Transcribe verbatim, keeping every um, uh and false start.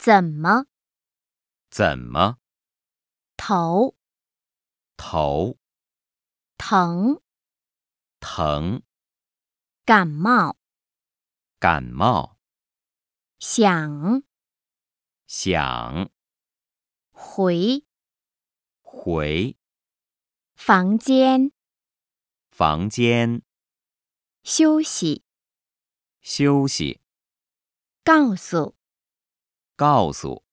怎么？ 怎么？ 头头疼， 疼， 感冒。 感冒， 想想回回房间房间休息， 休息， 告诉告诉